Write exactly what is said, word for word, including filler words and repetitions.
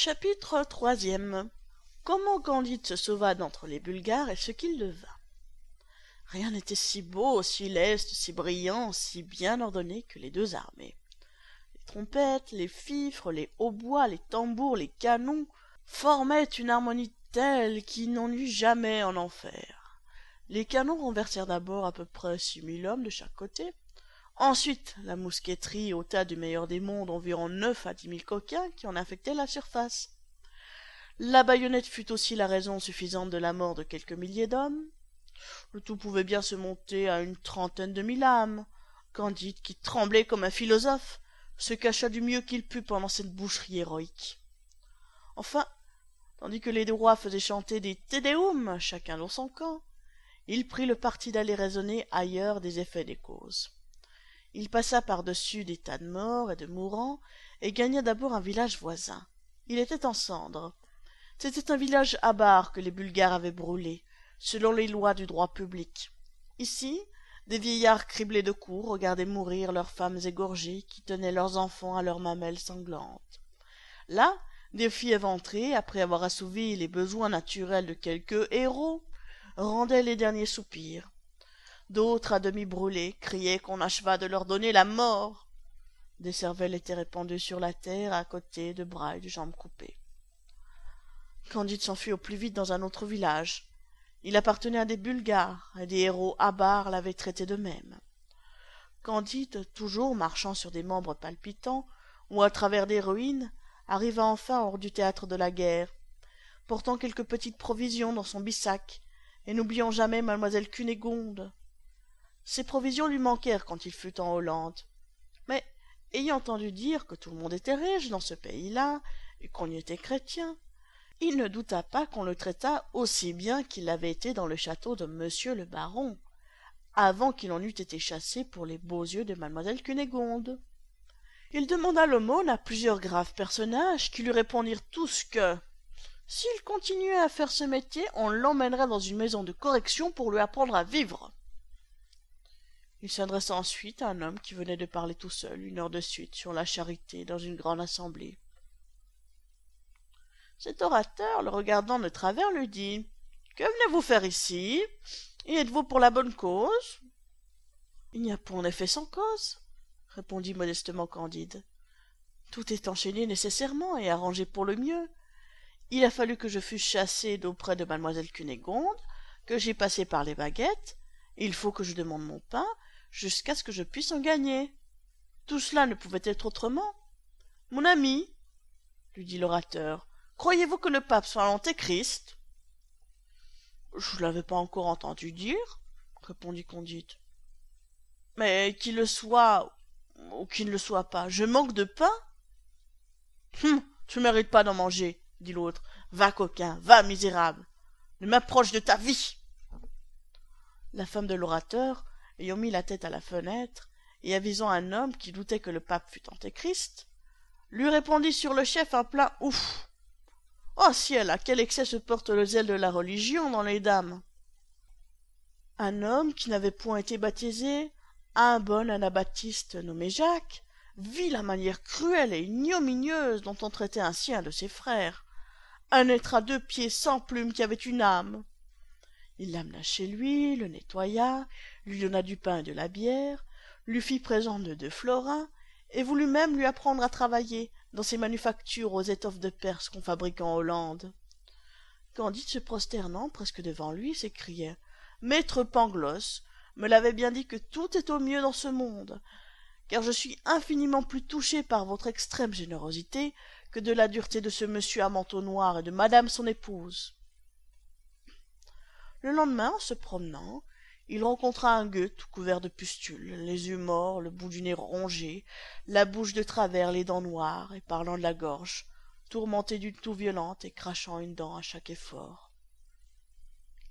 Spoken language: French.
Chapitre troisième. Comment Candide se sauva d'entre les Bulgares et ce qu'il devint. Rien n'était si beau, si leste, si brillant, si bien ordonné que les deux armées. Les trompettes, les fifres, les hautbois, les tambours, les canons formaient une harmonie telle qu'il n'en eut jamais en enfer. Les canons renversèrent d'abord à peu près six mille hommes de chaque côté. Ensuite, la mousqueterie ôta du meilleur des mondes environ neuf à dix mille coquins qui en infectaient la surface. La baïonnette fut aussi la raison suffisante de la mort de quelques milliers d'hommes. Le tout pouvait bien se monter à une trentaine de mille âmes. Candide, qui tremblait comme un philosophe, se cacha du mieux qu'il put pendant cette boucherie héroïque. Enfin, tandis que les deux rois faisaient chanter des Te Deum, chacun dans son camp, il prit le parti d'aller raisonner ailleurs des effets des causes. Il passa par-dessus des tas de morts et de mourants et gagna d'abord un village voisin. Il était en cendres. C'était un village avare que les Bulgares avaient brûlé, selon les lois du droit public. Ici, des vieillards criblés de coups regardaient mourir leurs femmes égorgées qui tenaient leurs enfants à leurs mamelles sanglantes. Là, des filles éventrées, après avoir assouvi les besoins naturels de quelques héros, rendaient les derniers soupirs. D'autres, à demi brûlés, criaient qu'on achevât de leur donner la mort. Des cervelles étaient répandues sur la terre à côté de bras et de jambes coupés. Candide s'enfuit au plus vite dans un autre village. Il appartenait à des Bulgares, et des héros avares l'avaient traité de même. Candide, toujours marchant sur des membres palpitants, ou à travers des ruines, arriva enfin hors du théâtre de la guerre, portant quelques petites provisions dans son bissac, et n'oubliant jamais mademoiselle Cunégonde. Ces provisions lui manquèrent quand il fut en Hollande. Mais, ayant entendu dire que tout le monde était riche dans ce pays-là, et qu'on y était chrétien, il ne douta pas qu'on le traitât aussi bien qu'il l'avait été dans le château de monsieur le baron, avant qu'il en eût été chassé pour les beaux yeux de mademoiselle Cunégonde. Il demanda l'aumône à plusieurs graves personnages qui lui répondirent tous que, s'il continuait à faire ce métier, on l'emmènerait dans une maison de correction pour lui apprendre à vivre. Il s'adressa ensuite à un homme qui venait de parler tout seul une heure de suite sur la charité dans une grande assemblée. Cet orateur, le regardant de travers, lui dit « Que venez-vous faire ici? Et êtes-vous pour la bonne cause ?»« Il n'y a point d'effet sans cause, » répondit modestement Candide. « Tout est enchaîné nécessairement et arrangé pour le mieux. Il a fallu que je fusse chassé d'auprès de mademoiselle Cunégonde, que j'y passé par les baguettes, et il faut que je demande mon pain, jusqu'à ce que je puisse en gagner. Tout cela ne pouvait être autrement. Mon ami, lui dit l'orateur, croyez-vous que le pape soit l'antéchrist? Je ne l'avais pas encore entendu dire, répondit Candide. Mais qu'il le soit ou qu'il ne le soit pas, je manque de pain. Hum, tu ne mérites pas d'en manger, dit l'autre. Va, coquin, va, misérable, ne m'approche de ta vie. La femme de l'orateur, ayant mis la tête à la fenêtre, et avisant un homme qui doutait que le pape fût antéchrist, lui répondit sur le chef un plein ouf. Oh ciel, à quel excès se porte le zèle de la religion dans les dames! Un homme qui n'avait point été baptisé, un bon anabaptiste nommé Jacques, vit la manière cruelle et ignominieuse dont on traitait ainsi un de ses frères, un être à deux pieds sans plume qui avait une âme. Il l'amena chez lui, le nettoya, lui donna du pain et de la bière, lui fit présent de deux florins, et voulut même lui apprendre à travailler dans ces manufactures aux étoffes de Perse qu'on fabrique en Hollande. Candide, se prosternant presque devant lui, s'écriait « Maître Pangloss me l'avait bien dit que tout est au mieux dans ce monde, car je suis infiniment plus touché par votre extrême générosité que de la dureté de ce monsieur à manteau noir et de madame son épouse. » Le lendemain, en se promenant, il rencontra un gueux tout couvert de pustules, les yeux morts, le bout du nez rongé, la bouche de travers, les dents noires, et parlant de la gorge, tourmenté d'une toux violente et crachant une dent à chaque effort.